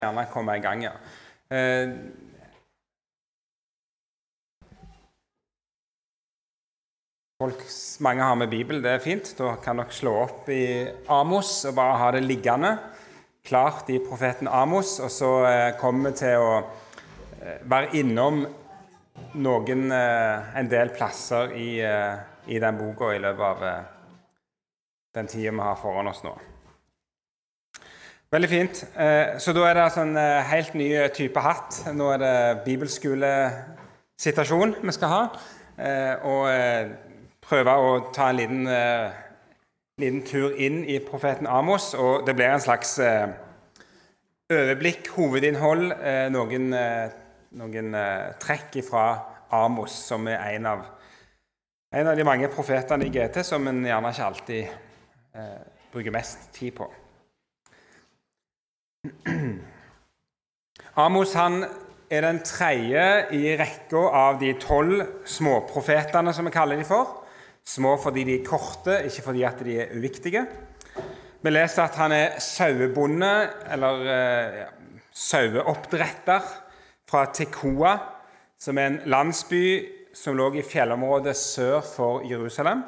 Gjerne komme i gang, ja. Mange har med Bibel, det fint. Da kan dere slå opp i Amos og bare ha det liggende. Klart i profeten Amos, og så kommer vi til å være innom en del plasser i den boka i løpet av den tiden vi har foran oss nå. Veldig fint. Så da det altså en helt ny type hatt. Nå det bibelskolesituasjon vi skal ha. Og prøve å ta en liten tur inn i profeten Amos. Og det blir en slags overblikk, hovedinnhold, noen trekk fra Amos, som en av de mange profetene i GT, som en gjerne ikke alltid bruker mest tid på. Amos han den tredje i rekka av de 12 småprofetene som vi kaller de for. Små fordi de korte, ikke fordi at de uviktige. Vi leser at han sauebonde, eller saueoppdretter fra Tekoa, som en landsby som lå i fjellområdet sør for Jerusalem.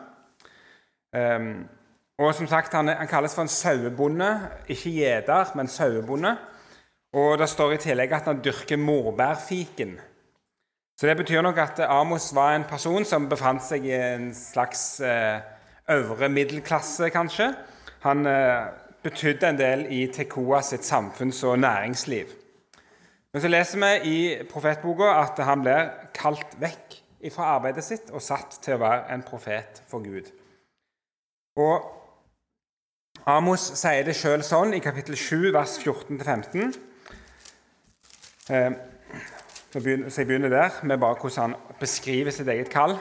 Og som sagt, han kalles for en sauebonde, ikke jeder, men sauebonde. Og det står i tillegg at han dyrker morbærfiken. Så det betyr nok at Amos var en person som befant seg i en slags øvre middelklasse, kanskje. Han betydde en del i Tekoa sitt samfunns- og næringsliv. Men så leser vi i profetboka at han ble kalt vekk fra arbeidet sitt og satt til å være en profet for Gud. Og Amos sier det selv sånn i kapittel 7, vers 14-15. Så jeg begynner der med bare hvordan han beskriver sitt eget kall.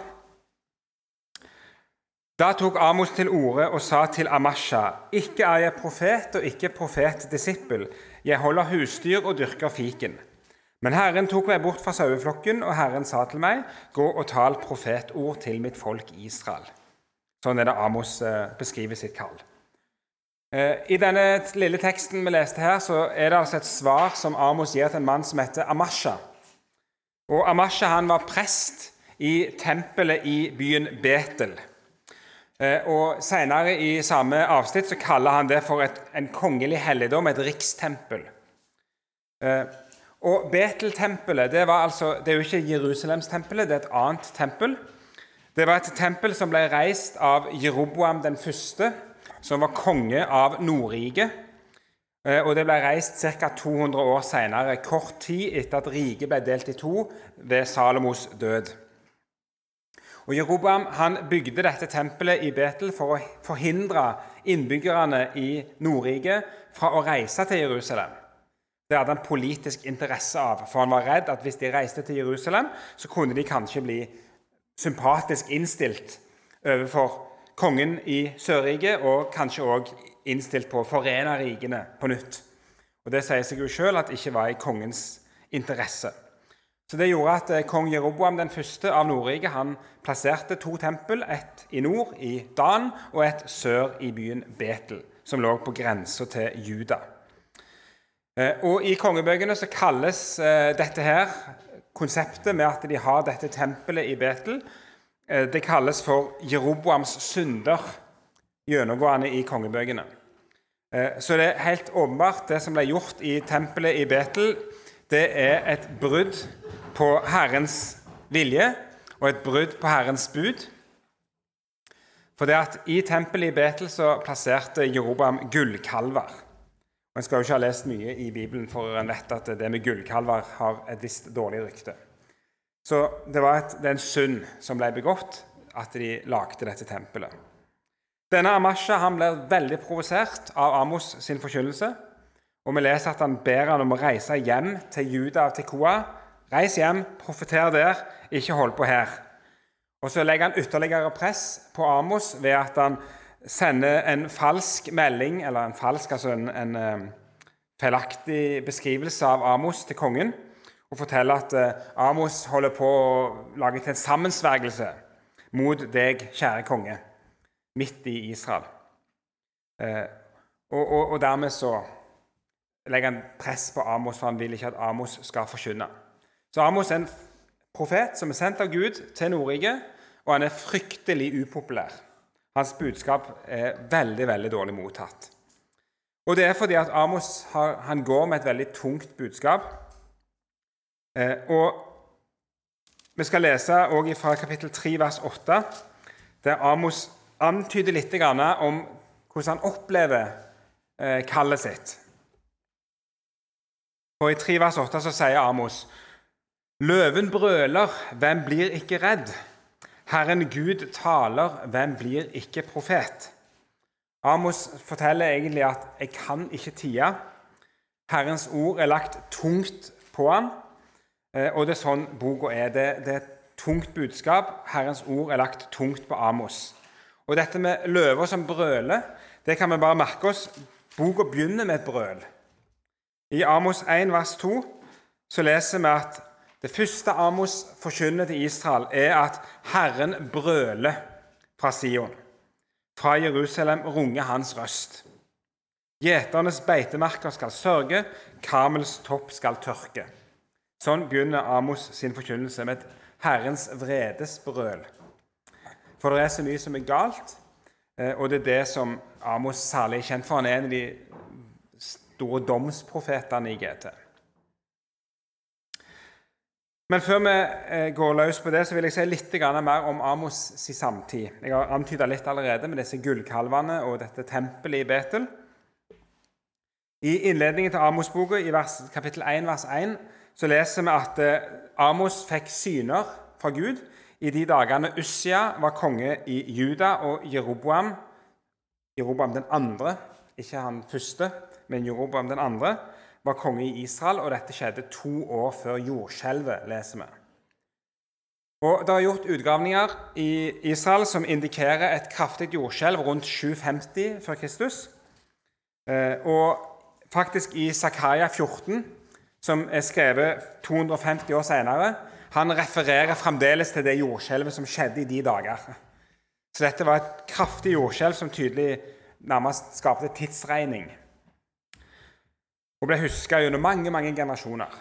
Da tok Amos til orde og sa til Amasja: «Ikke jeg profet og ikke profet-disippel. Jeg holder husdyr og dyrker fiken. Men Herren tok meg bort fra saueflokken, og Herren sa til meg: Gå og tal profetord til mitt folk Israel.» Sånn det Amos beskriver sitt kall. I denne lille teksten vi leste her, så det altså et svar som Amos gir til en mann som heter Amasja. Og Amasja han var prest i tempelet i byen Betel. Og senere i samme avsnitt så kaller han det for en kongelig helligdom, et rikstempel. Og Betel-tempelet, det er jo ikke Jerusalemstempelet, det et annet tempel. Det var et tempel som ble reist av Jeroboam den første, som var konge av Nordriket, og det ble reist ca. 200 år senere, kort tid etter at riket ble delt i to ved Salomos død. Og Jeroboam han bygde dette tempelet i Betel for å forhindre innbyggerne i Nordriket fra å reise til Jerusalem. Det hadde han politisk interesse av, for han var redd at hvis de reiste til Jerusalem, så kunne de kanskje bli sympatisk innstilt overfor kongen i Sørriket, og kanskje også innstilt på å forene rikene på nytt. Og det sier seg jo selv at det ikke var i kongens interesse. Så det gjorde at kong Jeroboam den første av Nordriket, han plasserte 2 tempel, et i nord i Dan, og et sør i byen Betel, som lå på grensen til Juda. Og i kongebøkene så kalles dette her, konseptet med at de har dette tempelet i Betel, det kalles for Jeroboams synder, gjennomgående i kongebøkene. Så det helt åpenbart, det som ble gjort i tempelet i Betel, det et brudd på Herrens vilje, og et brudd på Herrens bud. For det at i tempelet i Betel så plasserte Jeroboam gullkalver. Og en skal jo ikke ha lest mye i Bibelen for en vet at det med gullkalver har et visst dårlig rykte. Så det en synd som ble begått, at de lagde dette tempelet. Denne Amasja han ble veldig provosert av Amos sin forkynnelse, og vi leser at han ber han om å reise hjem til Juda av Tekoa. Reis hjem, profeter der, ikke hold på her. Og så legger han ytterligere press på Amos ved at han sender en falsk melding, eller en falsk, altså en feilaktig beskrivelse av Amos til kongen, og forteller at Amos holder på å lage til en sammensvergelse mot deg, kjære konge, midt i Israel. Og dermed så legger han press på Amos, for han vil ikke at Amos skal forkynne. Så Amos er en profet som er sendt av Gud til Nordrike, og han er fryktelig upopulær. Hans budskap er veldig, veldig dårlig mottatt. Og det er fordi at Amos han går med et veldig tungt budskap. Og vi skal lese også fra kapittel 3, vers 8, der Amos antyder litt om hvordan han opplever kallet sitt. Og i 3, vers 8 så sier Amos: «Løven brøler, hvem blir ikke redd? Herren Gud taler, hvem blir ikke profet?» Amos forteller egentlig at «jeg kan ikke tie». Herrens ord er lagt tungt på han, og det er sånn boka er. Det er et tungt budskap. Herrens ord er lagt tungt på Amos. Og dette med løver som brøler, det kan vi bare merke oss. Boka begynner med et brøl. I Amos 1, vers 2, så leser vi at det første Amos forkynner til Israel er at Herren brøler fra Sion. Fra Jerusalem runger hans røst. Gjeternes beitemarker skal sørge, Karmels topp skal tørke. Sånn begynner Amos sin forkynnelse med et Herrens vredesbrøl. For det er så mye som er galt, og det er det som Amos særlig er kjent for. Han er en av de store domsprofetene i GT. Men før vi går løs på det, så vil jeg si litt mer om Amos sin samtid. Jeg har antydet litt allerede med disse gullkalvene og dette tempelet i Betel. I innledningen til Amos-boka, i kapittel 1, vers 1, så leser vi at Amos fikk syner fra Gud i de dagene Ussia var konge i Juda, og Jeroboam den andre, ikke han første, men Jeroboam den andre, var konge i Israel, og dette skjedde 2 år før jordskjelvet, leser vi. Og det er gjort utgravninger i Israel som indikerer et kraftig jordskjelv rundt 750 før Kristus. Og faktisk i Zakaria 14, som er skrevet 250 år senere, han refererer fremdeles til det jordskjelvet som skjedde i de dager. Så dette var et kraftig jordskjelv som tydelig nærmest skapte tidsregning, og ble husket gjennom mange, mange generasjoner.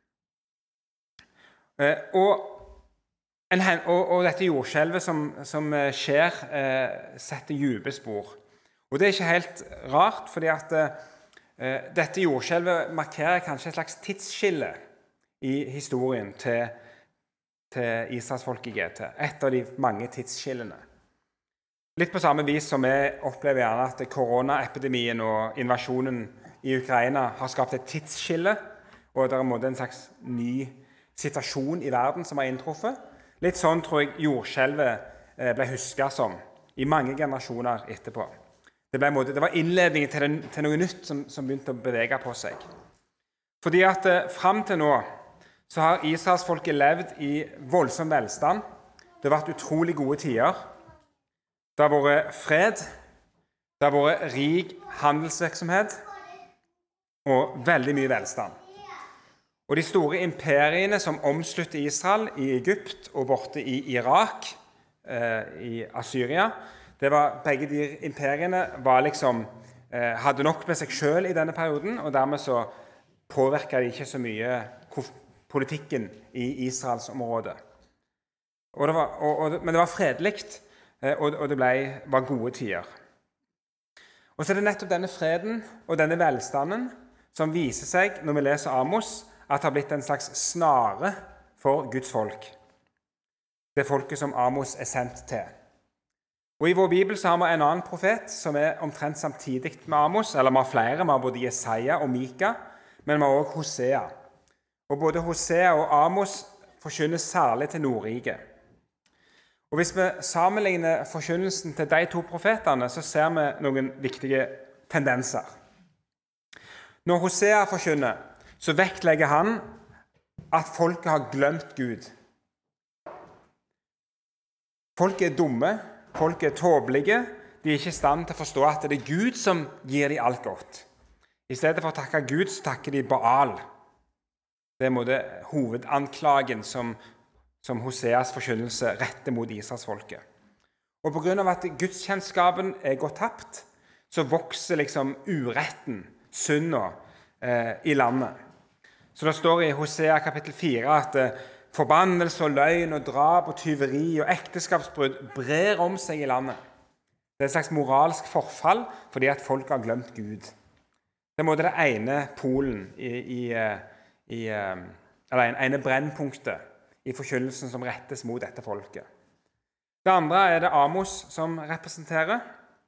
Og dette jordskjelvet som skjer, setter dype spor. Og det er ikke helt rart, fordi at dette jordskjelvet markerer kanskje et slags tidsskille i historien til Israels folk i GT. Et av de mange tidsskillene. Litt på samme vis som vi opplever gjerne at koronaepidemien og invasjonen i Ukraina har skapt et tidsskille, og det er en slags ny situasjon i verden som har inntruffet. Litt sånn tror jeg jordskjelvet ble husket som i mange generasjoner etterpå. Det var innledningen til noe nytt som begynte å bevege på seg. Fordi at frem til nå så har Israelsfolket levd i voldsom velstand. Det har vært utrolig gode tider. Det har vært fred, det har vært rik handelsvirksomhet og veldig mye velstand. Og de store imperiene som omslutter Israel i Egypt og borte i Irak, i Assyria, begge de imperiene hadde nok med seg selv i denne perioden, og dermed så påvirket de ikke så mye politikken i Israels område. Men det var fredelikt, og det var gode tider. Og så er det nettopp denne freden og denne velstanden som viser seg, når vi leser Amos, at det har blitt en slags snare for Guds folk. Det folket som Amos er sendt til. Og i vår Bibel så har vi en annen profet som er omtrent samtidig med Amos, eller vi har flere, vi har både Jesaja og Mika, men vi har også Hosea. Og både Hosea og Amos forkynner særlig til Nordrike. Og hvis vi sammenligner forkynnelsen til de 2 profetene, så ser vi noen viktige tendenser. Når Hosea forkynner, så vektlegger han at folket har glemt Gud. Folk er dumme, folk er tåpelige, de er ikke i stand til å forstå at det er Gud som gir dem alt godt. I stedet for å takke Gud, så takker de Baal. Det er hovedanklagen som Hoseas forkynnelse retter mot Israelsfolket. Og på grunn av at gudskjennskapen er gått tapt, så vokser uretten, synda, i landet. Så det står i Hosea kapittel 4 at forbannelse og løgn og drap og tyveri og ekteskapsbrudd brer om seg i landet. Det er et slags moralsk forfall fordi at folk har glemt Gud. Det er det ene polen eller ene brennpunktet i forkynnelsen som rettes mot dette folket. Det andre er det Amos som representerer,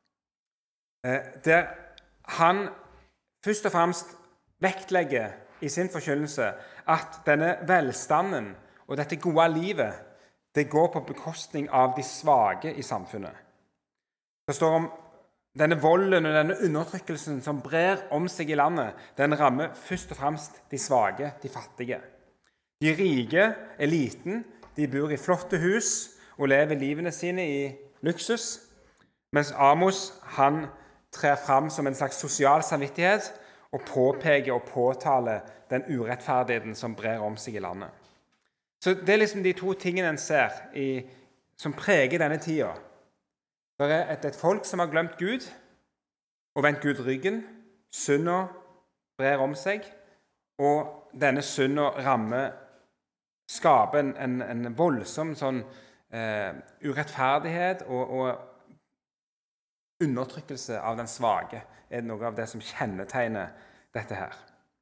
der han først og fremst vektlegger i sin forkynnelse at denne velstanden og dette gode livet, det går på bekostning av de svake i samfunnet. Det står om denne volden og denne undertrykkelsen som brer om seg i landet, den rammer først og fremst de svake, de fattige. De rike, eliten, de bor i flotte hus og lever livene sine i luksus, mens Amos, han trer frem som en slags sosial samvittighet og påpeker og påtaler den urettferdigheten som brer om seg i landet. Så det er liksom de to tingene en ser som preger denne tida. Det er et folk som har glemt Gud og vendt Gud ryggen. Synda brer om seg, og denne synda skaper en voldsom sånn urettferdighet og undertrykkelse av den svake er noe av det som kjennetegner dette her.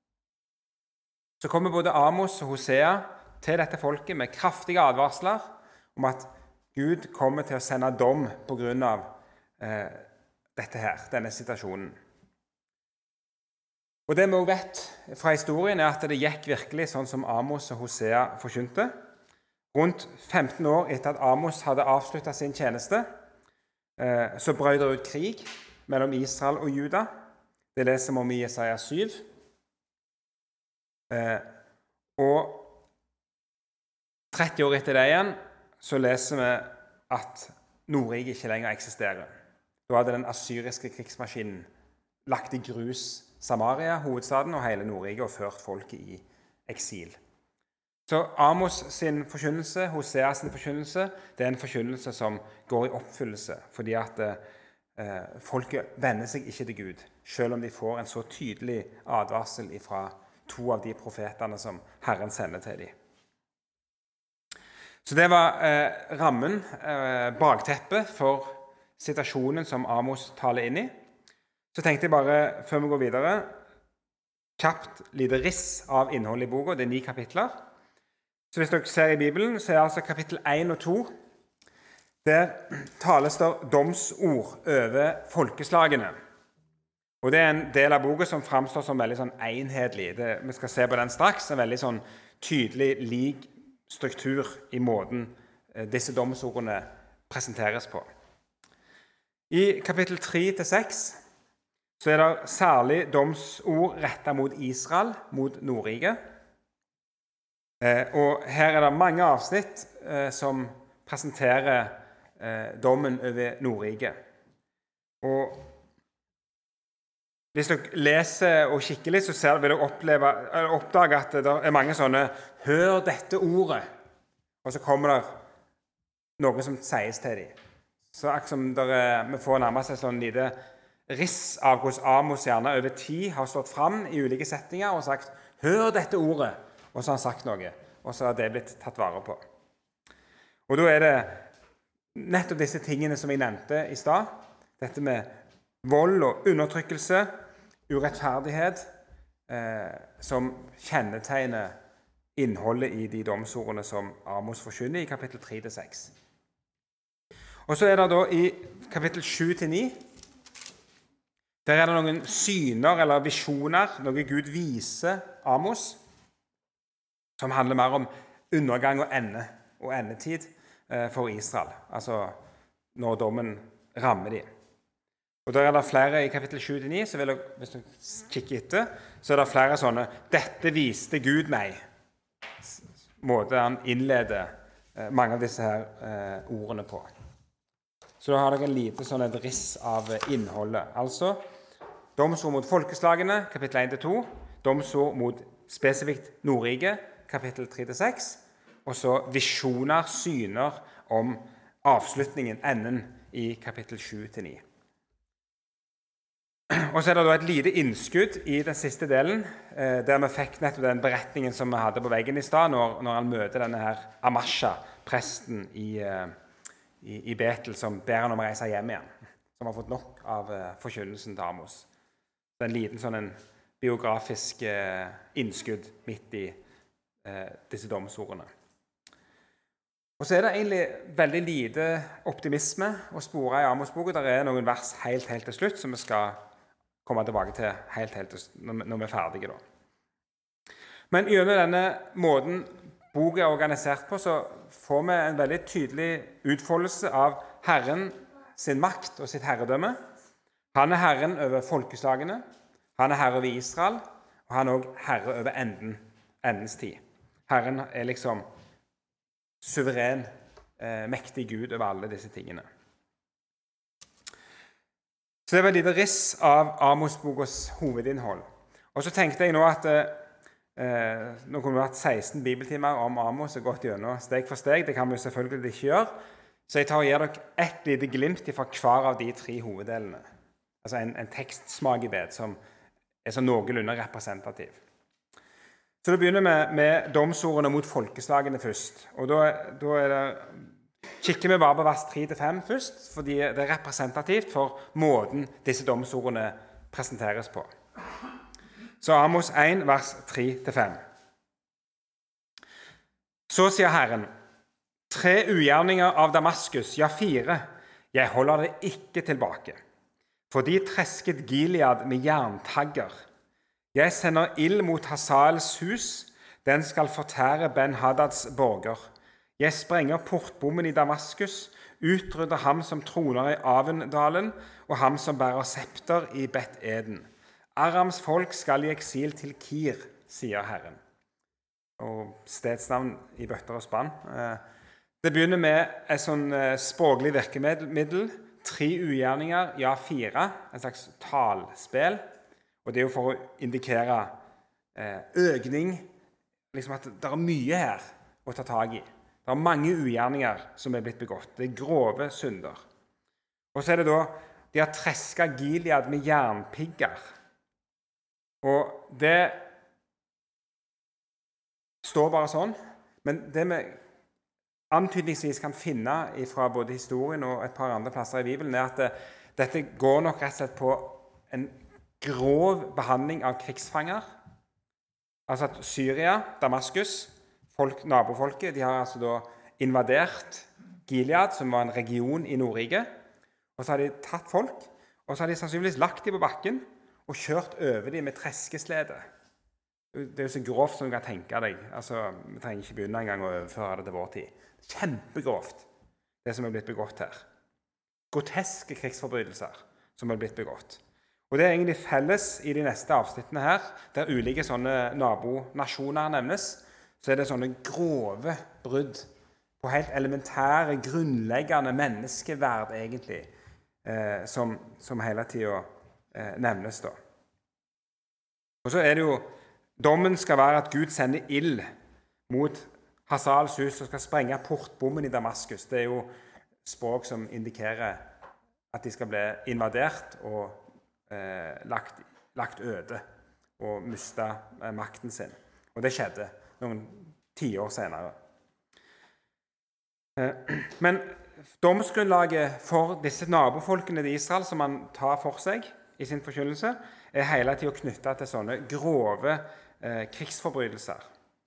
Så kommer både Amos og Hosea til dette folket med kraftige advarsler om at Gud kommer til å sende dom på grunn av denne situasjonen. Og det vi også vet fra historien er at det gikk virkelig sånn som Amos og Hosea forkynte. Rundt 15 år etter at Amos hadde avsluttet sin tjeneste, så brøt det ut krig mellom Israel og Juda. Det leser vi om i Jesaja 7. Og 30 år etter det igjen, så leser vi at Nordrike ikke lenger eksisterer. Da hadde den assyriske krigsmaskinen lagt i grus Samaria, hovedstaden, og hele Nordrike og ført folket i eksil. Så Amos sin forkynnelse, Hosea sin forkynnelse, det er en forkynnelse som går i oppfyllelse, fordi at folket vender seg ikke til Gud, selv om de får en så tydelig advarsel fra to av de profetene som Herren sender til dem. Så det var rammen, bakteppet for situasjonen som Amos taler inn i. Så tenkte jeg bare, før vi går videre, kjapt lite riss av innholdet i boka. Det er 9 kapitler. Så hvis dere ser i Bibelen, så er altså kapittel 1 og 2. Der tales det domsord over folkeslagene. Og det er en del av boka som fremstår som veldig sånn enhetlig. Vi skal se på den straks, en veldig sånn tydelig lik struktur i måten disse domsordene presenteres på. I kapittel 3-6 så er det særlig domsord rettet mot Israel, mot Nordrike. Og her er det mange avsnitt som presenterer dommen over Nordrike. Og hvis dere leser og kikker litt, så vil dere oppdage at det er mange sånne «Hør dette ordet», og så kommer det noe som sies til dem. Så akkurat som vi får nærmest et sånn lite riss av hvordan Amos gjerne over tid har stått fram i ulike settinger og sagt «Hør dette ordet», og så har han sagt noe, og så har det blitt tatt vare på. Og da er det nettopp disse tingene som jeg nevnte i stad, dette med vold og undertrykkelse, urettferdighet, som kjennetegner innholdet i de domsordene som Amos forkynner i kapittel 3-6. Og så er det da i kapittel 7-9, der er det noen syner eller visjoner, noe Gud viser Amos, som handler mer om undergang og endetid for Israel, altså når dommen rammer dem. Og der er det flere i kapittel 7-9, så vil dere, hvis dere kikker etter, så er det flere sånne «Dette viste Gud meg», måte han innleder mange av disse her ordene på. Så da har dere en lite sånn et riss av innholdet. Altså, domsord mot folkeslagene, kapittel 1-2, domsord mot spesifikt Nordrike, kapittel 3-6, og så visjoner, syner om avslutningen, enden i kapittel 7-9. Og så er det da et lite innskudd i den siste delen, der vi fikk nettopp den beretningen som vi hadde på veggen i stad, når han møter denne her Amasha, presten i Betel, som ber han om å reise hjem igjen, som har fått nok av forkynnelsen til Amos. Det er en liten sånn en biografisk innskudd midt i disse domsordene. Og så er det egentlig veldig lite optimisme å spore i Amos-boka. Det er noen vers helt til slutt som vi skal komme tilbake til helt når vi er ferdige. Da. Men gjennom denne måten boka er organisert på, så får vi en veldig tydelig utfoldelse av Herren sin makt og sitt herredømme. Han er herren over folkeslagene, han er herre over Israel, og han er også herre over endens tid. Herren er liksom suveren, mektig Gud over alle disse tingene. Så det var et lite riss av Amos-bokas hovedinnhold. Og så tenkte jeg nå at nå kunne vi hatt 16 bibeltimer om Amos og gått gjennom steg for steg. Det kan vi selvfølgelig ikke gjøre. Så jeg tar og gir dere et lite glimt fra hver av de 3 hoveddelene. Altså en tekstsmakebit som er så noenlunde representativ. Så da begynner vi med domsordene mot folkeslagene først. Og da er det, kikker vi bare på vers 3-5 først, fordi det er representativt for måten disse domsordene presenteres på. Så Amos 1, vers 3-5. Så sier Herren, 3 ugjerninger av Damaskus, ja 4, jeg holder det ikke tilbake. For de tresket Gilead med jerntagger. Jeg sender ild mot Hazaels hus, den skal fortære Ben-Hadads borger. Jeg sprenger portbommen i Damaskus, utrydder ham som troner i Avendalen, og ham som bærer septer i Bet-Eden. Arams folk skal i eksil til Kir, sier Herren. Og stedsnavn i bøtter og spann. Det begynner med et sånn språklig virkemiddel, 3 ugjerninger, ja 4, en slags talspill. Og det er jo for å indikere økning, liksom at det er mye her å ta tag i. Det er mange ugjerninger som er blitt begått. Det er grove synder. Og så er det da, de har tresket Gilead med jernpigger. Og det står bare sånn, men det vi antydningsvis kan finne fra både historien og et par andre plasser i Bibelen, er at dette går nok rett og slett på en grov behandling av krigsfanger. Altså at Syria, Damaskus, nabofolket, de har altså da invadert Gilead, som var en region i Nordrike, og så har de tatt folk, og så har de sannsynligvis lagt dem på bakken og kjørt over dem med treskeslede. Det er jo så grovt som du kan tenke deg. Altså, vi trenger ikke begynne engang å overføre det til vår tid. Kjempegrovt, det som er blitt begått her. Groteske krigsforbrytelser som er blitt begått. Og det er egentlig felles i de neste avsnittene her, der ulike sånne nabonasjoner nevnes, så er det sånne grove brudd på helt elementære, grunnleggende menneskeverd egentlig, som hele tiden nevnes da. Og så er det jo, dommen skal være at Gud sender ild mot Hazaels hus og skal sprenge portbommen i Damaskus. Det er jo språk som indikerer at de skal bli invadert og lagt øde og miste makten sin. Og det skjedde noen 10 år senere. Men domsgrunnlaget for disse nabofolkene til Israel som man tar for seg i sin forkynnelse, er hele tiden knyttet til sånne grove krigsforbrytelser.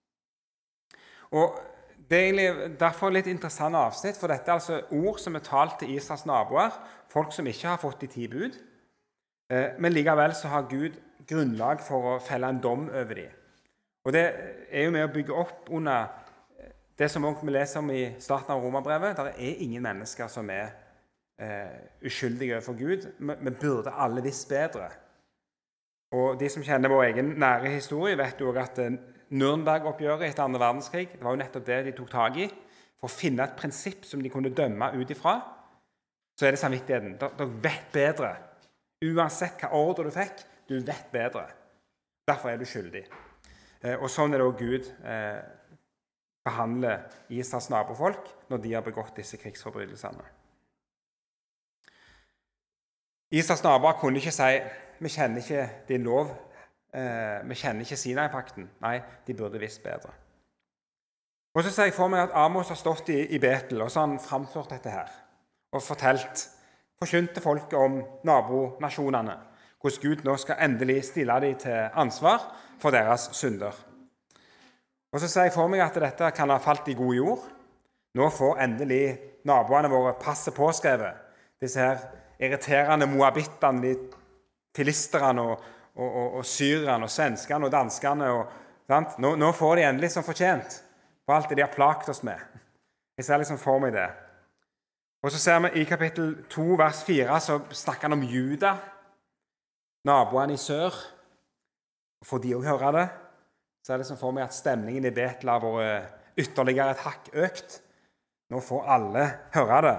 Og det er egentlig derfor litt interessant avsnitt, for dette er altså ord som er talt til Israels naboer, folk som ikke har fått de 10 bud, men likevel så har Gud grunnlag for å felle en dom over dem. Og det er jo med å bygge opp under det som vi leser om i starten av Romerbrevet. Der er ingen mennesker som er uskyldige for Gud, men burde alle visst bedre. Og de som kjenner vår egen nære historie vet jo også at Nürnberg-oppgjøret etter 2. verdenskrig, det var jo nettopp det de tok tag i, for å finne et prinsipp som de kunne dømme ut ifra. Så er det samvittigheten. Dere vet bedre. Uansett hva ordre du fikk, du vet bedre. Derfor er du skyldig. Og sånn er det også Gud behandler Israels nabofolk når de har begått disse krigsforbrytelsene. Israels naboer kunne ikke si vi kjenner ikke din lov, vi kjenner ikke Sinai-pakten. Nei, de burde visst bedre. Og så ser jeg for meg at Amos har stått i Betel, og så har han framført dette her, og forkynt til folket om nabonasjonene, hvordan Gud nå skal endelig stille dem til ansvar for deres synder. Og så ser jeg for meg at dette kan ha falt i god jord. Nå får endelig naboene våre passet påskrevet. Disse her irriterende moabittene, de filisterne og syrerne og svenskene og danskene. Nå får de endelig som fortjent for alt det de har plagt oss med. Jeg ser liksom for meg det. Og så ser vi i kapittel 2, vers 4, så snakker han om Juda, naboene i sør. For de også hører det, så er det liksom for meg at stemningen i Betel har vært ytterligere et hakk økt. Nå får alle høre det.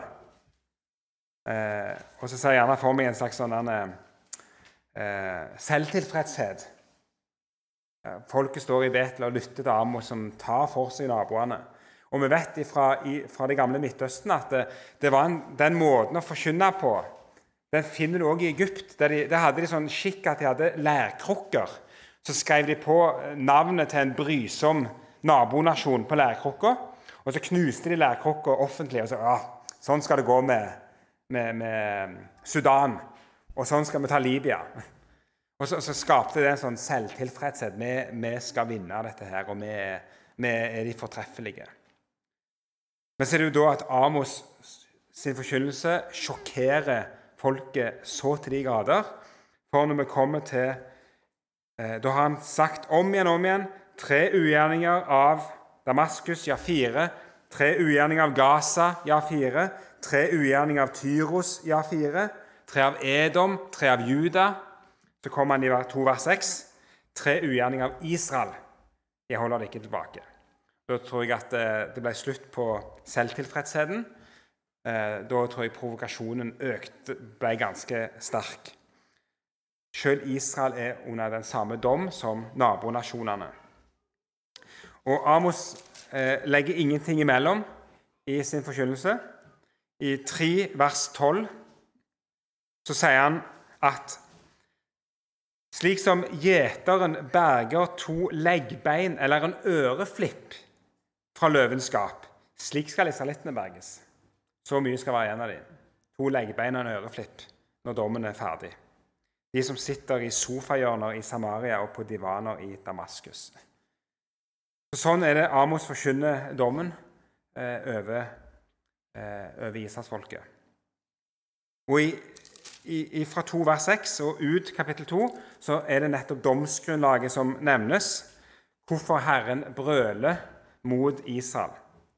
Og så ser jeg gjerne for meg en slags sånn selvtilfredshet. Folket står i Betel og lytter til Amos som tar for seg naboene. Og vi vet fra det gamle Midtøsten at det var den måten å forkynne på. Den finner du også i Egypt. Der hadde de sånn skikk at de hadde lærkrukker. Så skrev de på navnet til en brysom nabonasjon på lærkrukka, og så knuste de lærkrukka offentlig, og så sånn skal det gå med Sudan, og sånn skal vi ta Libya. Og så skapte det en sånn selvtilfredshet. Vi skal vinne dette her, og vi er de fortreffelige. Men så er det jo da at Amos sin forkynnelse sjokkerer folket så til de grader, for når vi kommer til da har han sagt om igjen 3 ugjerninger av Damaskus, ja 4, 3 ugjerninger av Gaza, ja 4, 3 ugjerninger av Tyros, ja 4, 3 av Edom, 3 av Juda. Så kommer han i 2 vers 6, 3 ugjerninger av Israel. Jeg holder det ikke tilbake. Da tror jeg at det ble slutt på selvtilfredsheten. Da tror jeg provokasjonen ble ganske sterk. Selv Israel er under den samme dom som nabonasjonene. Og Amos legger ingenting imellom i sin forkynnelse. I 3 vers 12 så sier han at slik som gjeteren berger 2 leggbein eller en øreflipp fra løvenskap, slik skal israelittene berges. Så mye skal være igjen av dem. 2 leggbein og en øreflipp når dommen er ferdig. De som sitter i sofahjørner i Samaria og på divaner i Damaskus. Sånn er det Amos forkynner dommen over Israelsfolket. Og fra 2 vers 6 og ut kapittel 2 så er det nettopp domsgrunnlaget som nevnes, hvorfor Herren brøler mot Israel.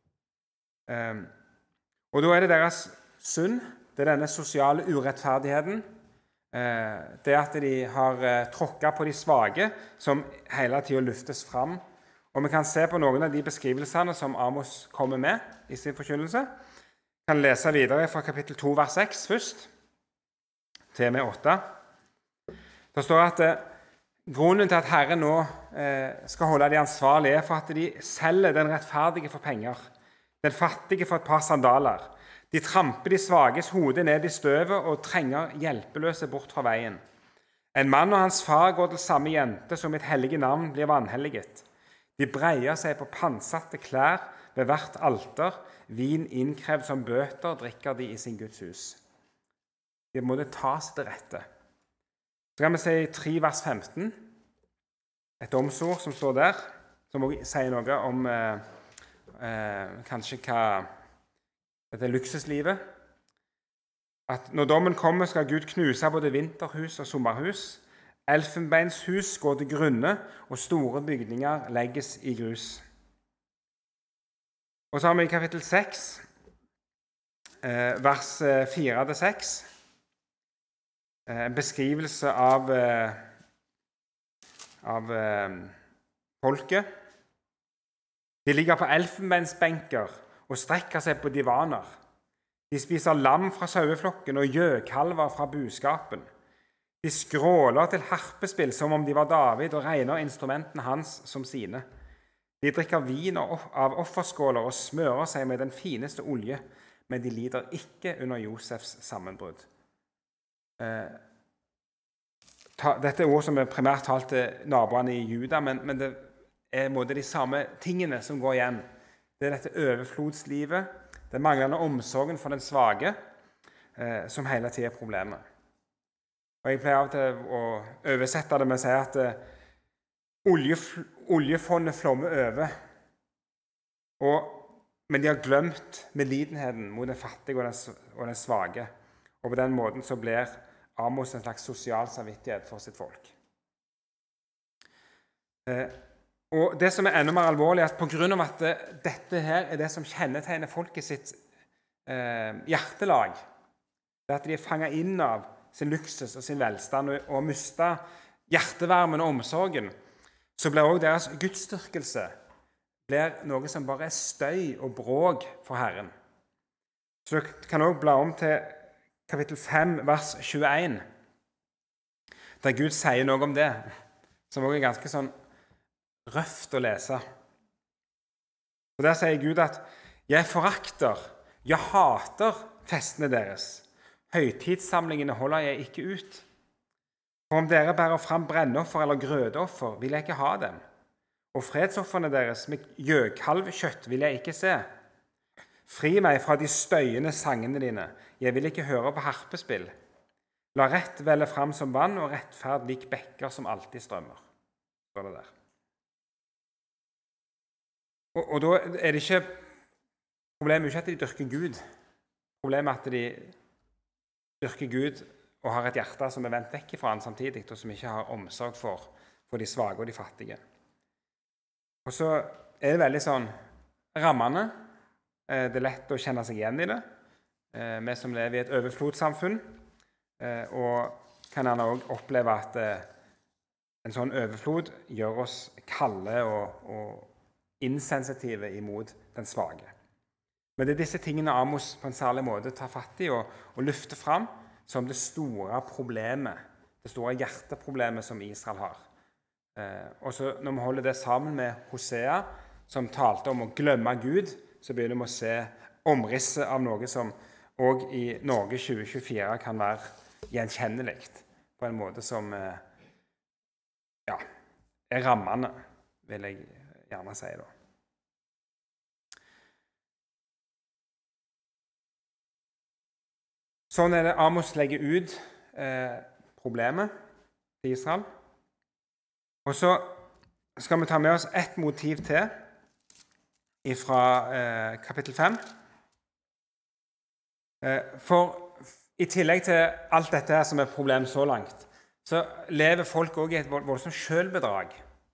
Og da er det deres synd, det er denne sosiale urettferdigheten, det at de har tråkket på de svage, som hele tiden løftes fram. Og vi kan se på noen av de beskrivelsene som Amos kommer med i sin forkynnelse. Vi kan lese videre fra kapittel 2, vers 6 først, til med 8. Det står at grunnen til at Herren nå skal holde de ansvarlige er for at de selger den rettferdige for penger, den fattige for et par sandaler. De tramper de svages hode ned i støvet og trenger hjelpeløse bort fra veien. En mann og hans far går til samme jente som mitt hellige navn blir vanhelliget. De breier seg på pantsatte klær ved hvert alter, vin innkrevd som bøter drikker de i sin Guds hus. De må det tas til rette. Så kan vi se i 3 vers 15, et domsord som står der, som også sier noe om kanskje hva dette luksuslivet. At når dommen kommer skal Gud knuse både vinterhus og sommerhus. Elfenbeinshus går til grunne, og store bygninger legges i grus. Og så har vi i kapittel 6, vers 4-6, en beskrivelse av folket. De ligger på elfenbeinsbenker og strekker seg på divaner. De spiser lam fra saueflokken og gjøkalver fra buskapen. De skråler til harpespill som om de var David og regner instrumentene hans som sine. De drikker vin av offerskåler og smører seg med den fineste olje, men de lider ikke under Josefs sammenbrudd. dette er ord som er primært talt til naboene i Juda, men det er de samme tingene som går igjen. Det er dette overflodslivet, den manglende omsorgen for den svage, som hele tiden er problemet. Og jeg pleier av og til å oversette det med å si at oljefondet flommer over, men de har glemt medlidenheten mot den fattige og den svage. Og på den måten så blir Amos en slags sosial samvittighet for sitt folk. Og det som er enda mer alvorlig, er at på grunn av at dette her er det som kjennetegner folket sitt hjertelag, det er at de er fanget inn av sin luksus og sin velstand og mistet hjertevarmen og omsorgen, så blir også deres gudsdyrkelse blir noe som bare er støy og bråk for Herren. Så du kan også bla om til kapittel 5, vers 21, der Gud sier noe om det, som også er ganske sånn røft å lese. Og der sier Gud at «Jeg forakter, jeg hater festene deres. Høytidssamlingene holder jeg ikke ut. For om dere bærer fram brennoffer eller grødeoffer, vil jeg ikke ha dem. Og fredsofferne deres med gjøkalvkjøtt vil jeg ikke se. Fri meg fra de støyende sangene dine. Jeg vil ikke høre på harpespill. La rett velle fram som vann, og rettferd lik bekker som alltid strømmer.» Står det der. Og da er det ikke problemet ikke at de dyrker Gud. Problemet er at de dyrker Gud og har et hjerte som er vendt vekk fra han samtidig, og som ikke har omsorg for de svage og de fattige. Og så er det veldig sånn rammende. Det er lett å kjenne seg igjen i det. Vi som lever i et overflodssamfunn, og kan gjerne også oppleve at en sånn overflod gjør oss kalde og insensitive imot den svage. Men det er disse tingene Amos på en særlig måte tar fatt i og løfter fram som det store problemet, det store hjerteproblemet som Israel har. Og så når vi holder det sammen med Hosea, som talte om å glemme Gud, så begynner vi å se omrisset av noe som også i Norge 2024 kan være gjenkjennelig på en måte som er rammende, vil jeg gjerne si da. Sånn er det Amos legger ut problemet til Israel. Og så skal vi ta med oss ett motiv til fra kapittel 5. For i tillegg til alt dette her som er problem så langt, så lever folk også i et voldsomt selvbedrag.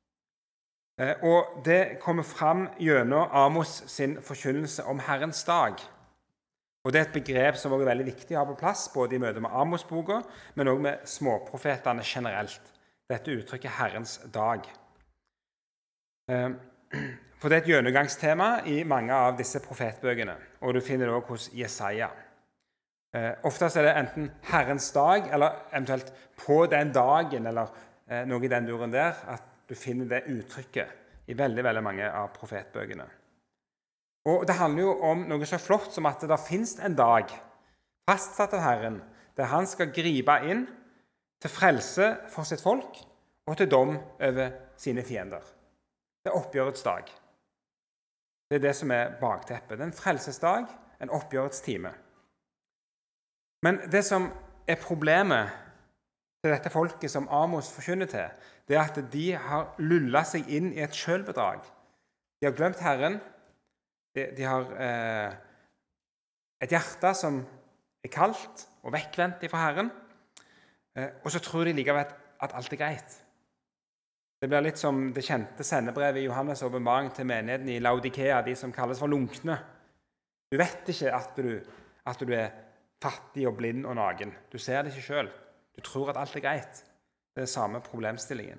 Og det kommer fram gjennom Amos sin forkynnelse om Herrens dag. Og det er et begrep som også er veldig viktig å ha på plass, både i møte med Amos-boka, men også med småprofetene generelt. Dette uttrykket Herrens dag. For det er et gjennomgangstema i mange av disse profetbøkene, og du finner det også hos Jesaja. Oftest er det enten Herrens dag, eller eventuelt på den dagen, eller noe i den duren der, at du finner det uttrykket i veldig, veldig mange av profetbøkene. Og det handler jo om noe så flott som at det finnes en dag, fastsatt av Herren, der han skal gripe inn til frelse for sitt folk, og til dom over sine fiender. Det er oppgjørets dag. Det er det som er bakteppet. Det er en frelsesdag, en oppgjørets time. Men det som er problemet til dette folket som Amos forkynner til, det er at de har lullet seg inn i et selvbedrag. De har glemt Herren. De har et hjerte som er kaldt og vekkvendt fra Herren, og så tror de likevel at alt er greit. Det blir litt som det kjente sendebrevet i Johannes' åpenbaring til menigheten i Laodikea, de som kalles for lunkne. Du vet ikke at du er fattig og blind og naken. Du ser det ikke selv. Du tror at alt er greit. Det er samme problemstillingen.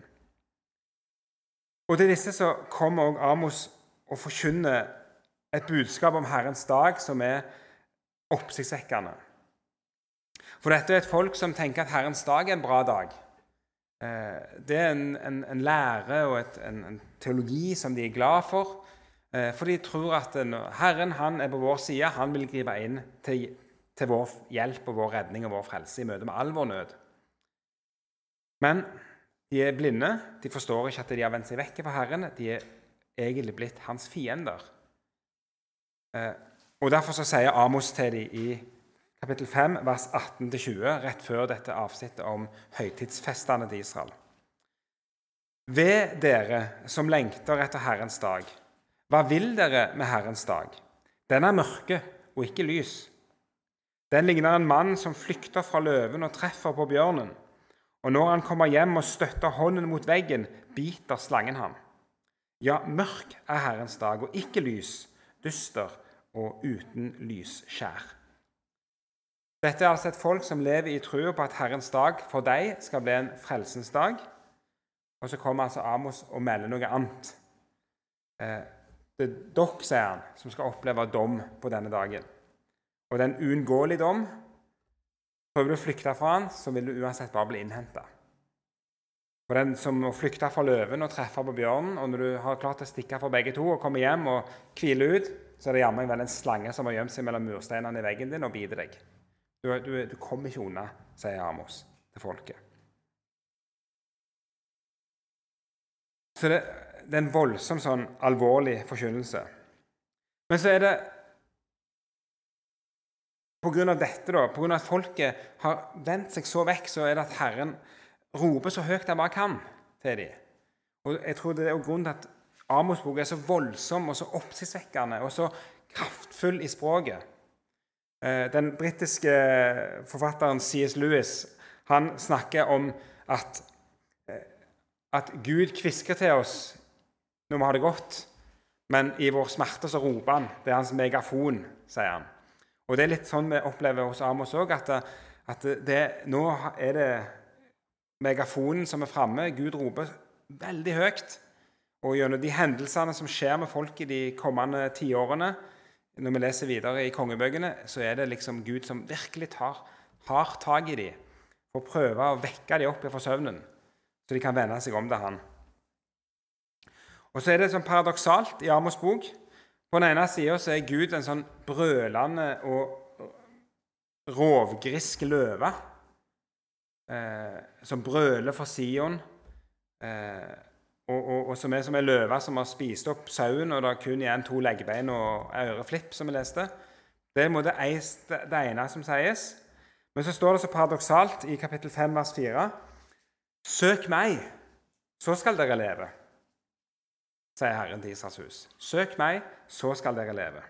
Og til disse så kommer også Amos og forkynner et budskap om Herrens dag som er oppsiktsvekkende. For dette er et folk som tenker at Herrens dag er en bra dag. Det er en lære og en teologi som de er glad for, for de tror at Herren han er på vår side, han vil gripe inn til vår hjelp og vår redning og vår frelse i møte med all vår nød. Men de er blinde, de forstår ikke at de har vendt seg vekk fra Herren, de er egentlig blitt hans fiender. Og derfor så sier Amos til dem i kapittel 5, vers 18-20, rett før dette avsnittet om høytidsfestene til Israel. Ved dere som lengter etter Herrens dag, hva vil dere med Herrens dag? Den er mørke og ikke lys. Den ligner en mann som flykter fra løven og treffer på bjørnen. Og når han kommer hjem og støtter hånden mot veggen, biter slangen ham. Ja, mørk er Herrens dag, og ikke lys, dyster og uten lysskjær. Dette er altså et folk som lever i troen på at Herrens dag for deg skal bli en frelsens dag. Og så kommer altså Amos og melder noe annet. Det er dere, sier han, som skal oppleve dom på denne dagen. Og det er en uunngåelig dom. Prøver du å flykte fra han, så vil du uansett bare bli innhentet. For den som må flykte fra løven og treffe på bjørnen, og når du har klart å stikke fra begge to og komme hjem og hvile ut, så er det jammen vel en slange som har gjemt seg mellom mursteinene i veggen din og biter deg. Du kommer ikke unna, sier Amos til folket. Så det er en voldsom sånn alvorlig forkynnelse. Men så er det på grunn av dette, da, på grunn av at folket har vendt seg så vekk, så er det at Herren roper så høyt han bare kan til dem. Og jeg tror det er grunnen til at Amos' bok er så voldsom og så oppsiktsvekkende og så kraftfull i språket. Den britiske forfatteren C.S. Lewis, han snakker om at Gud kvisker til oss når vi har det godt, men i vår smerte så roper han. Det er hans megafon, sier han. Og det er litt sånn vi opplever hos Amos også, at nå er det megafonen som er fremme. Gud roper veldig høyt. Og gjennom de hendelsene som skjer med folk i de kommende 10 årene, når vi leser videre i kongebøkene, så er det liksom Gud som virkelig tar tag i dem for å prøve å vekke dem opp fra søvnen, så de kan vende seg om til han. Og så er det sånn paradoksalt i Amos' bok. På den ene siden så er Gud en sånn brølende og rovgrisk løve, som brøler for Sion, og som er som en løve som har spist opp sauen, og det er kun igjen 2 leggbein og øreflipp, som vi leste. Det er det ene som sies. Men så står det så paradoksalt i kapittel 5, vers 4. Søk meg, så skal dere leve, sier Herren til Israels hus. Søk meg, så skal dere leve.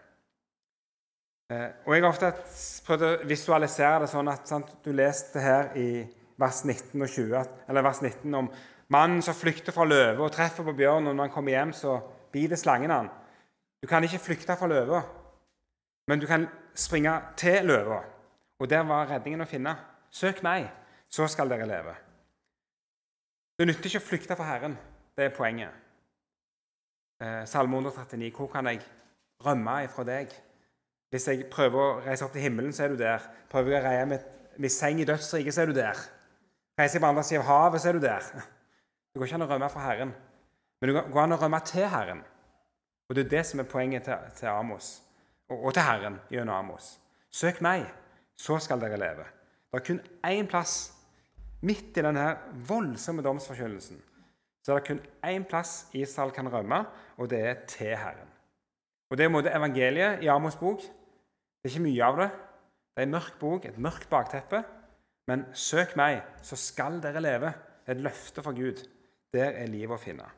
Og jeg har ofte prøvd å visualisere det sånn at du leste her i vers 19 og 20, eller vers 19 om mannen som flykter fra løve og treffer på bjørnen, og når han kommer hjem så biter slangen han. Du kan ikke flykte fra løva, men du kan springe til løva. Og der var redningen å finne. Søk meg, så skal dere leve. Det nytter ikke å flykte fra Herren. Det er poenget. Salme 139, hvor kan jeg rømme ifra deg? Hvis jeg prøver å reise opp til himmelen, så er du der. Prøver jeg å reie med seng i dødsriket, så er du der. Reiser jeg på andre siden av havet, så er du der. Det går ikke an å rømme fra Herren. Men det går an å rømme til Herren. Og det er det som er poenget til Amos. Og til Herren gjennom Amos. Søk meg, så skal dere leve. Det er kun én plass midt i denne voldsomme domsforkynnelsen. Så er det kun én plass Israel kan rømme, og det er til Herren. Og det er måte evangeliet i Amos' bok. Det er ikke mye av det. Det er en mørk bok, et mørkt bakteppe. Men søk meg, så skal dere leve. Et løfte fra Gud. Der er livet å finne.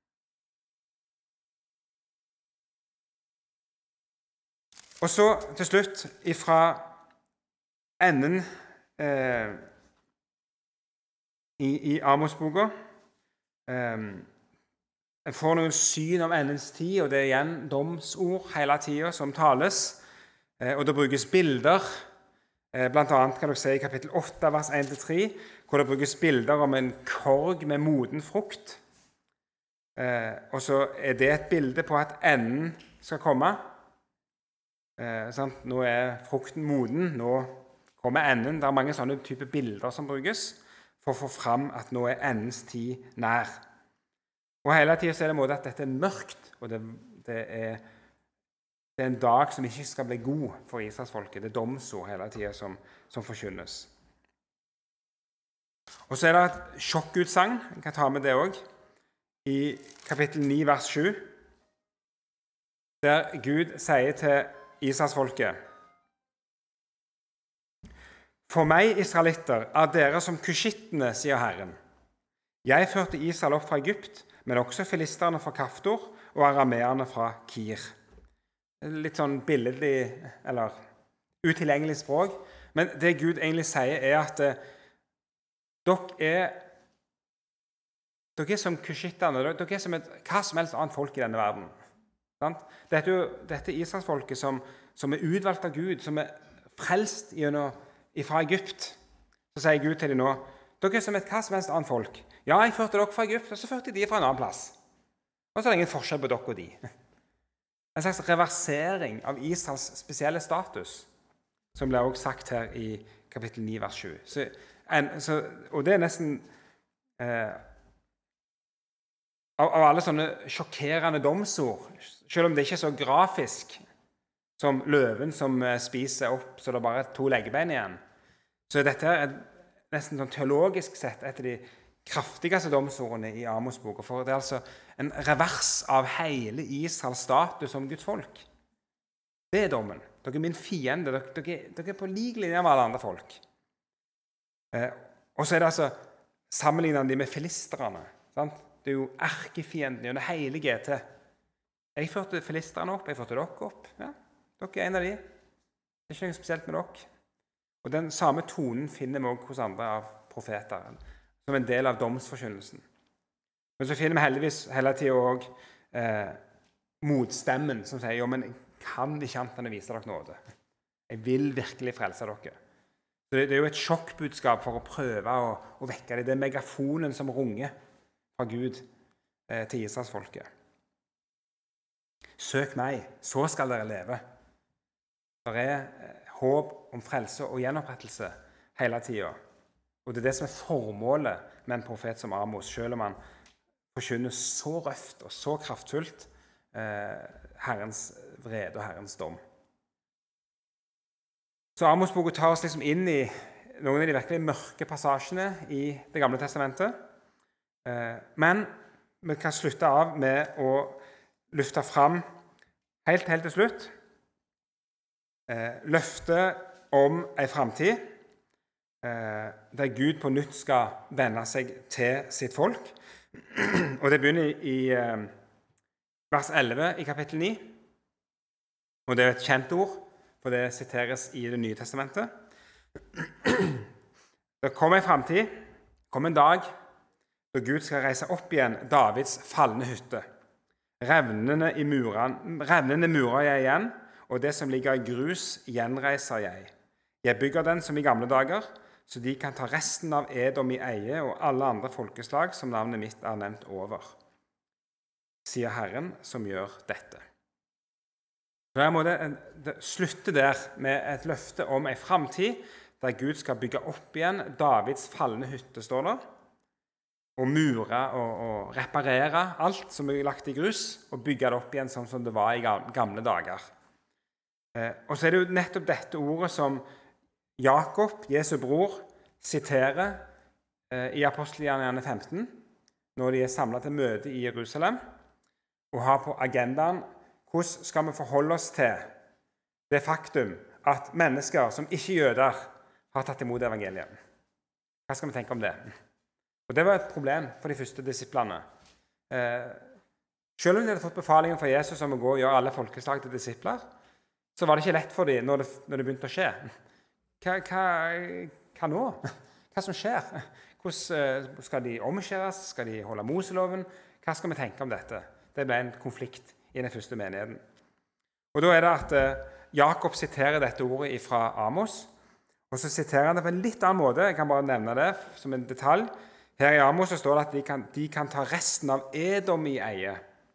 Og så til slutt, ifra enden i Amos-boka, en får noen syn om endens tid, og det er igjen domsord hele tiden som tales, og det brukes bilder, blant annet kan dere se i kapittel 8, vers 1-3, hvor det brukes bilder om en korg med moden frukt, og så er det et bilde på at enden skal komme. Nå er frukten moden, nå kommer enden. Det er mange sånne typer bilder som brukes for å få fram at nå er endens tid nær. Og hele tiden så er det en måte at dette er mørkt, og det er en dag som ikke skal bli god for Israelsfolket. Det er domsord hele tiden som forkynnes. Og så det et sjokkutsagn, jeg kan ta med det også, i kapittel 9, vers 7, der Gud sier til Israelsfolket: «For meg, israelitter, dere som kushittene, sier Herren. Jeg førte Israel opp fra Egypt, men også filisterne fra Kaftor og arameerne fra Kir.» Litt sånn billedlig, eller utilgjengelig språk. Men det Gud egentlig sier at dere er som kushittene, dere er som hva som helst annet folk i denne verden. Sant? Dette Israelsfolket som utvalgt av Gud, som frelst fra Egypt. Så sier Gud til dem nå: dere er som hva som helst annet folk. Ja, jeg førte dere fra Egypt, og så førte de fra en annen plass. Og så det ingen forskjell på dere og de. En slags reversering av Israels spesielle status, som blir også sagt her i kapittel 9, vers 7. Og det nesten av alle sånne sjokkerende domsord, selv om det ikke er så grafisk som løven som spiser opp så det bare 2 leggebein igjen, så dette nesten sånn teologisk sett et av de kraftigste domsordene i Amos bok. For det er altså en revers av hele Israels status som Guds folk. Det er dommen. Dere er min fiende. Dere er på lik linje med alle andre folk. Og så det altså sammenlignet de med filisterne. Sant? Det er jo erkefienden gjennom hele GT. Jeg førte filisterne opp, jeg førte dere opp. Ja, dere er en av de. Det er ikke noe spesielt med dere. Og den samme tonen finner vi også hos andre av profeter, som en del av domsforkynnelsen. Men så finner vi heldigvis hele tiden også motstemmen som sier: jo, men kan ikke annet enn å vise dere nåde? Jeg vil virkelig frelse dere. Så det er jo et sjokkbudskap for å prøve å vekke det. Det er megafonen som runger fra Gud til Israelsfolket. Søk meg, så skal dere leve. Det er håp om frelse og gjenopprettelse hele tiden. Og det er det som er formålet med en profet som Amos, selv om han forkynner så røft og så kraftfullt Herrens vrede og Herrens dom. Så Amos-boken tar oss liksom inn i noen av de virkelig mørke passasjene i Det gamle testamentet. Men vi kan slutte av med å løfte fram helt til slutt løftet om en fremtid der Gud på nytt skal vende seg til sitt folk. Og det begynner i vers 11 i kapittel 9. Og det er et kjent ord, for det siteres i Det nye testamentet. Det kommer en fremtid, kommer en dag, da Gud skal reise opp igjen Davids fallende hytte. Revnende murer jeg igjen, og det som ligger i grus gjenreiser jeg. Jeg bygger den som i gamle dager, så de kan ta resten av Edom i eie og alle andre folkeslag som navnet mitt er nevnt over, sier Herren som gjør dette. Så jeg må slutte der med et løfte om en fremtid der Gud skal bygge opp igjen Davids fallende hytte, står det, og mure og reparere alt som er lagt i grus, og bygge det opp igjen sånn som det var i gamle dager. Og så er det jo nettopp dette ordet som Jakob, Jesu bror, siterer i Apostelgjerningene 15, når de er samlet til møte i Jerusalem, og har på agendaen hvordan skal vi forholde oss til det faktum at mennesker som ikke jøder har tatt imot evangeliet. Hva skal vi tenke om det? Og det var et problem for de første disiplene. Selv om de hadde fått befalingen fra Jesus om å gå og gjøre alle folkeslag til disipler, så var det ikke lett for dem når det begynte å skje. Hva nå? Hva som skjer? Hvordan skal de omskjæres? Skal de holde Moseloven? Hva skal vi tenke om dette? Det ble en konflikt i den første menigheten. Og da er det at Jakob siterer dette ordet fra Amos, og så siterer han det på en litt annen måte. Jeg kan bare nevne det som en detalj. Her i Amos så står det at de kan ta resten av Edom i eie.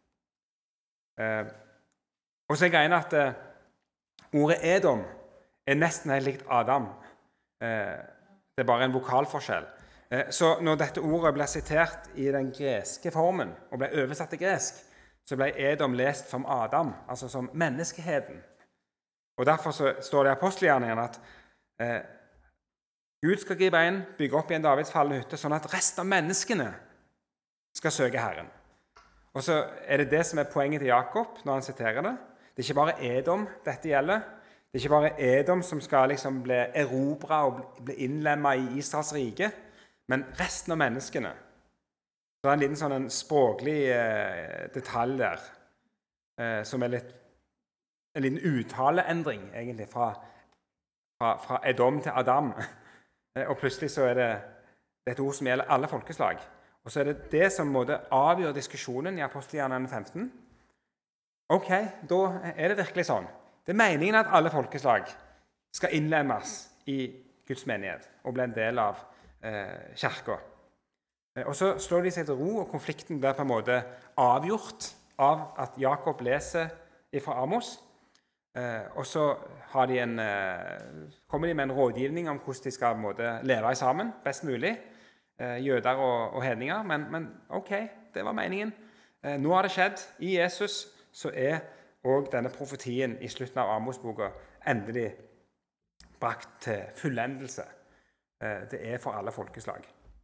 Og så er greien at ordet Edom er nesten helt likt Adam. Det er bare en vokalforskjell. Så når dette ordet ble sitert i den greske formen og ble oversatt til gresk, så ble Edom lest som Adam, altså som menneskeheten. Og derfor så står det i Apostelgjerningene at Gud skal gripe inn, bygge opp igjen Davids falne hytte, sånn at resten av menneskene skal søke Herren. Og så det det som poenget til Jakob når han siterer det. Det ikke bare Edom dette gjelder. Det ikke bare Edom som skal liksom bli erobret og bli innlemmet i Israels rike, men resten av menneskene. Så en liten sånn språklig detalj der, som en liten uttaleendring egentlig fra Edom til Adam. Og plutselig så det et ord som gjelder alle folkeslag. Og så det det som måtte avgjøre diskusjonen i Apostelgjerningene 15. Ok, da det virkelig sånn. Det meningen at alle folkeslag skal innlemmes i Guds menighet og bli en del av kirken. Og så slår de seg til ro, og konflikten blir på en måte avgjort av at Jakob leser fra Amos. Og så har kommer de med en rådgivning om hvordan de skal på en måte leve sammen best mulig, jøder og hedninger, men ok, det var meningen. Nå har det skjedd. I Jesus så også denne profetien i slutten av Amos-boka endelig brakt til fullendelse. Det for alle folkeslag.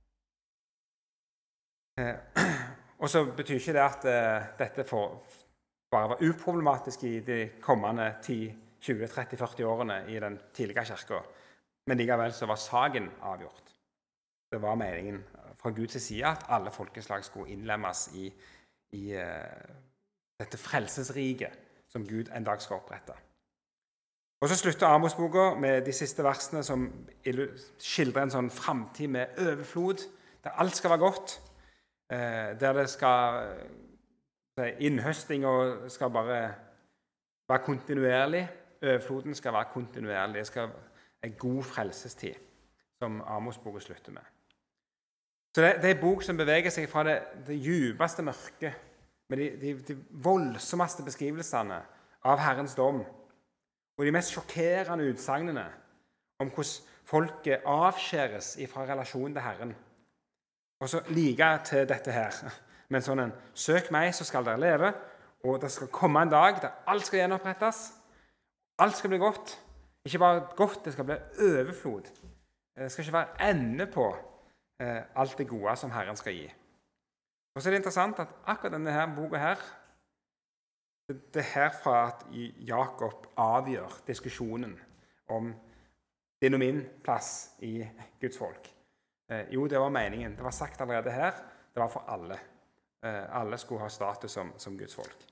Og så betyr ikke det at dette bare var uproblematisk i de kommende 10, 20, 30, 40 årene i den tidlige kirken. Men likevel så var saken avgjort. Det var meningen fra Guds side at alle folkeslag skulle innlemmes i dette frelsesriket som Gud en dag skal opprette. Og så slutter Amos-boka med de siste versene som skildrer en sånn fremtid med overflod, der alt skal være godt, der det skal innhøsting og skal bare være kontinuerlig. Overfloden skal være kontinuerlig. Det skal være en god frelsestid, som Amos-boka slutter med. Så det en bok som beveger seg fra det djupeste mørket, med de voldsomste beskrivelsene av Herrens dom, og de mest sjokkerende utsagnene om hvordan folket avskjæres fra relasjonen til Herren. Og så like til dette her, med en sånn søk meg, så skal dere leve, og det skal komme en dag der alt skal gjenopprettes, alt skal bli godt. Ikke bare godt, det skal bli overflod. Det skal ikke være ende på alt det gode som Herren skal gi. Og så det interessant at akkurat denne her boka her, det herfra at Jakob avgjør diskusjonen om din og min plass i Guds folk. Jo, det var meningen. Det var sagt allerede her. Det var for alle. Alle skulle ha status som Guds folk.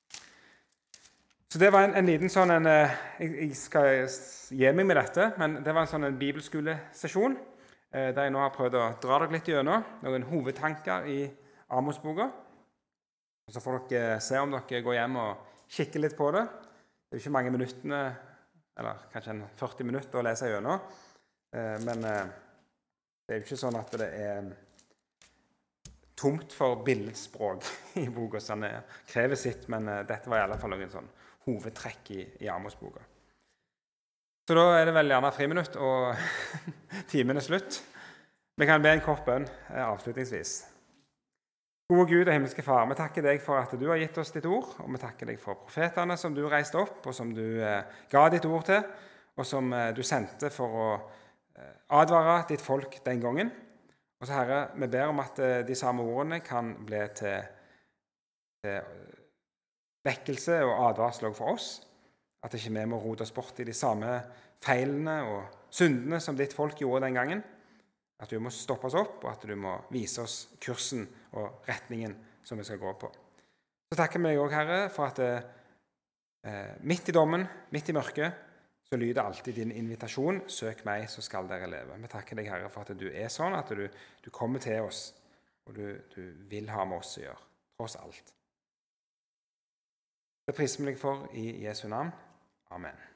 Så det var en liten sånn jeg skal gi meg med dette, men det var en sånn bibelskolesesjon der jeg nå har prøvd å dra dere litt gjennom noen hovedtanker i Amos-boka. Og så får dere se om dere går hjem og kikker litt på det. Det jo ikke mange minuttene, eller kanskje 40 minutter å lese gjennom, men det jo ikke sånn at det tomt for billedspråk i boka, så den krever sitt, men dette var i alle fall noen sånn hovedtrekk i Amos-boka. Så da det vel gjerne friminutt, og timen slutt. Vi kan be en kort bønn avslutningsvis. Gode Gud og himmelske Far, vi takker deg for at du har gitt oss ditt ord, og vi takker deg for profetene som du reiste opp, og som du ga ditt ord til, og som du sendte for å advare ditt folk den gangen. Og så Herre, vi ber om at de samme ordene kan bli til vekkelse og advarsel for oss, at ikke vi må rote oss bort i de samme feilene og syndene som ditt folk gjorde den gangen, at du må stoppe oss opp, og at du må vise oss kursen og retningen som vi skal gå på. Så takker vi deg også, Herre, for at midt i dommen, midt i mørket, så lyder alltid din invitasjon, søk meg, så skal dere leve. Vi takker deg, Herre, for at du sånn, at du kommer til oss, og du vil ha med oss å gjøre, tross alt. Det priser vi deg for i Jesu navn. Amen.